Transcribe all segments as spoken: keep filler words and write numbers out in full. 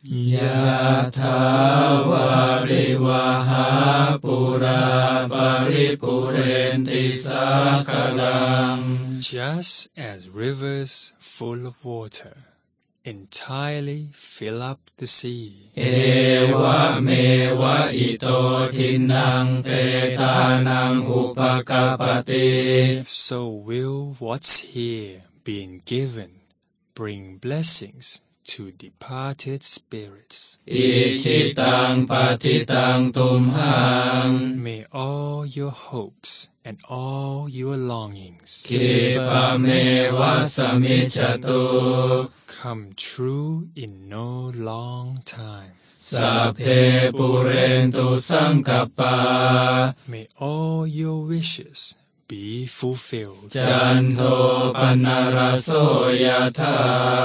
ยะถาวาริวหาปุราปริปุเรนติสาคลัง Just as rivers full of water entirely fill up the sea, เอวะเมวะอิโตทินังเปตานังอุปกปปติ so will what's here being given bring blessings to departed spirits. อิชิตังปฏิตังตุมหัง May all your hopes and all your longings คิปะเมวะสมิจฉตุ come true in no long time. สัพเพปุเรนตุสังกปปา May all your wishes be fulfilled. จันโทปนรโสยถา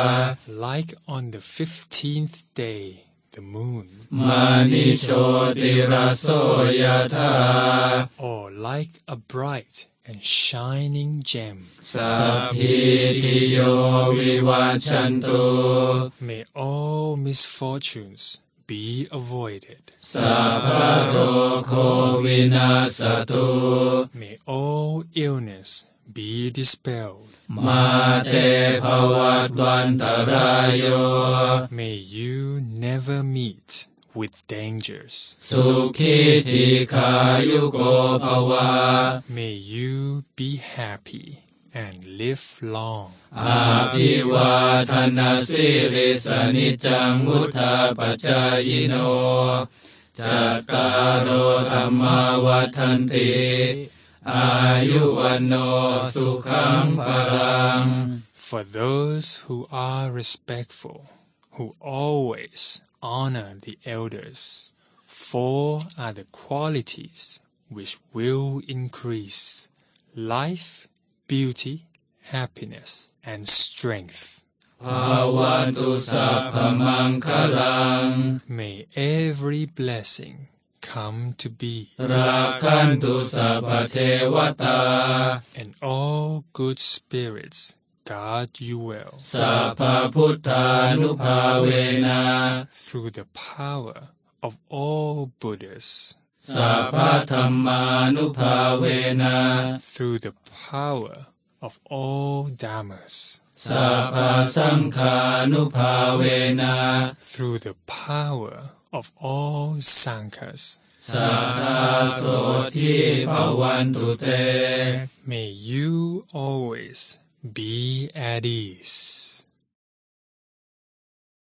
Like on the fifteenth day, the moon, มานิโชติรโสยถา or like a bright and shining gem. สัพพิติโยวิวัชชันตุ May all misfortunes be avoided. สัพพะโรโควินาศตุ May all illness be dispelled. มาเตภวัตวันตรายโย May you never meet with dangers. สุขีทีขายุโกภวะ May you be happy and live long. อาภิวาทนาสิริสนิจังมุทธาปัจจายโนจัตตารโอธัมมาวัฏันติอายุวันโนสุขังพลัง For those who are respectful, who always honor the elders, four are the qualities which will increase life, beauty, happiness, and strength. ภาวันตุสัพพมังคลัง May every blessing come to be, ราคันตุสัพพเทวตา and all good spirits guard you well. สัพพพุทธานุภาเวนะ Through the power of all Buddhas, สัพพธัมมานุภาเวนะ through the power of all Dhammas, สัพพสังฆานุภาเวนะ through the power of all Sanghas. สัทธาโสทิภวันตุเต May you always be at ease.